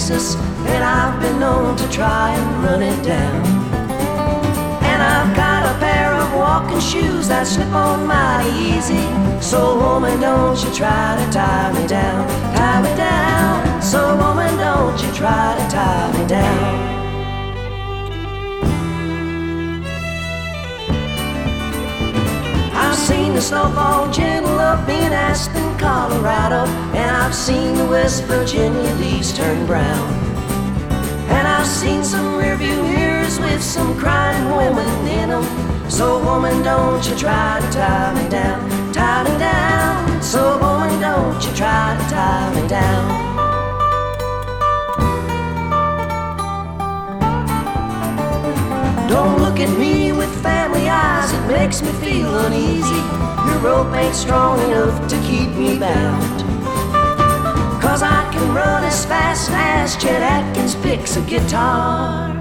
Texas, and I've been known to try and run it down. And I've got a pair of walking shoes that slip on mighty easy. So woman, don't you try to tie me down, tie me down. So woman, don't you try to tie me down. I've seen the snowfall gentle up in Aspen, Colorado, and I've seen the West Virginia leaves turn brown. And I've seen some rearview mirrors with some crying women in them. So woman, don't you try to tie me down, tie me down. So woman, don't you try to tie me down. Don't look at me with family eyes, it makes me feel uneasy. Your rope ain't strong enough to keep me bound. 'Cause I can run as fast as Chet Atkins picks a guitar.